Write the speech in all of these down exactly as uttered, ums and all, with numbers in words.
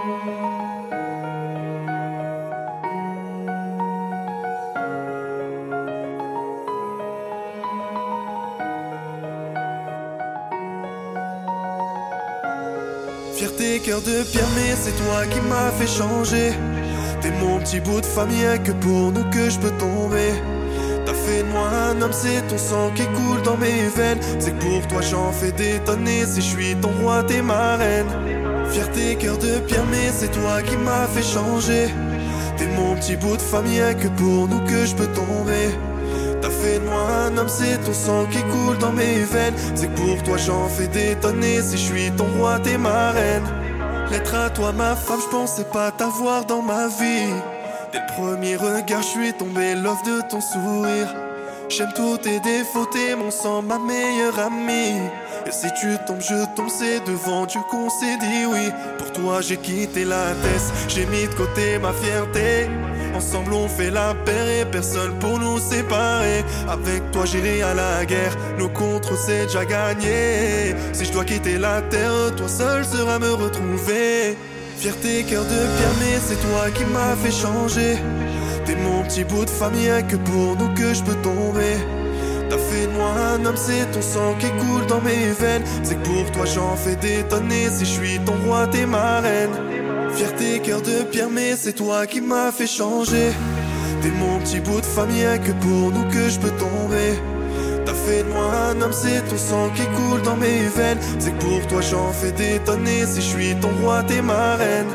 Fierté, cœur de pierre, mais c'est toi qui m'as fait changer. T'es mon petit bout de famille, que pour nous que je peux tomber. T'as fait de moi un homme, c'est ton sang qui coule dans mes veines. C'est que pour toi j'en fais des tonnes, et si je suis ton roi, t'es ma reine. Fierté, cœur de pierre, mais c'est toi qui m'as fait changer. T'es mon petit bout de famille, que pour nous que je peux tomber. T'as fait de moi un homme, c'est ton sang qui coule dans mes veines. C'est que pour toi j'en fais des tonnes, et si je suis ton roi, t'es ma reine. L'être à toi ma femme, je pensais pas t'avoir dans ma vie. Dès le premier regard, je suis tombé love de ton sourire. J'aime tous tes défauts, t'es mon sang, ma meilleure amie. Et si tu tombes, je tombe, c'est devant Dieu qu'on s'est dit oui. Pour toi j'ai quitté la tête, j'ai mis de côté ma fierté. Ensemble on fait la paire et personne pour nous séparer. Avec toi j'irai à la guerre, nos contre c'est déjà gagné. Si je dois quitter la terre, toi seul seras me retrouver. Fierté, cœur de pierre, mais c'est toi qui m'as fait changer. T'es mon petit bout de famille, que pour nous que je peux tomber. T'as fait de moi un homme, c'est ton sang qui coule dans mes veines. C'est que pour toi j'en fais des tonnes, et si je suis ton roi, t'es ma reine. Fierté, cœur de pierre, mais c'est toi qui m'as fait changer. T'es mon petit bout de famille, que pour nous que je peux tomber. T'as fait de moi un homme, c'est ton sang qui coule dans mes veines. C'est que pour toi j'en fais des tonnes, et si je suis ton roi, t'es ma reine.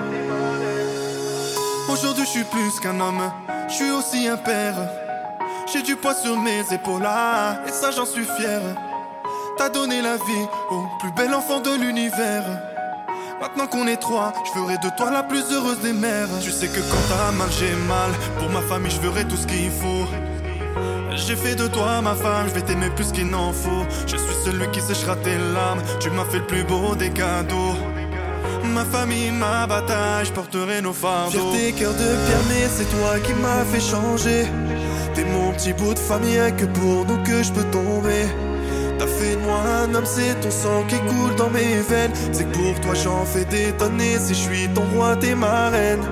Aujourd'hui je suis plus qu'un homme, je suis aussi un père. J'ai du poids sur mes épaules, ah, et ça j'en suis fier. T'as donné la vie au plus bel enfant de l'univers. Maintenant qu'on est trois, je ferai de toi la plus heureuse des mères. Tu sais que quand t'as mal, j'ai mal. Pour ma famille, je ferai tout ce qu'il faut. J'ai fait de toi ma femme, je vais t'aimer plus qu'il n'en faut. Je suis celui qui séchera tes larmes. Tu m'as fait le plus beau des cadeaux. Ma famille, ma bataille, je porterai nos fardeaux. Fierté, cœur de pierre, mais c'est toi qui m'as fait changer. T'es mon petit bout de famille, que pour nous que je peux tomber. T'as fait de moi un homme, c'est ton sang qui coule dans mes veines. C'est que pour toi j'en fais des tonnes, et si je suis ton roi, t'es ma reine.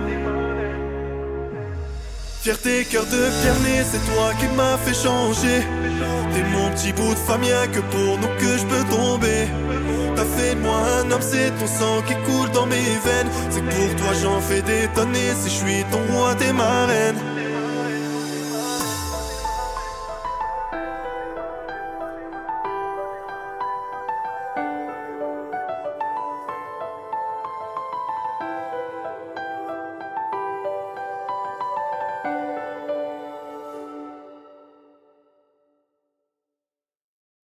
Fierté, cœur de pierre, mais c'est toi qui m'as fait changer. T'es mon petit bout de famille, que pour nous que je peux tomber. T'as fait de moi un homme, c'est ton sang qui coule dans mes veines. C'est que pour toi j'en fais des tonnes, et si je suis ton roi, t'es ma reine.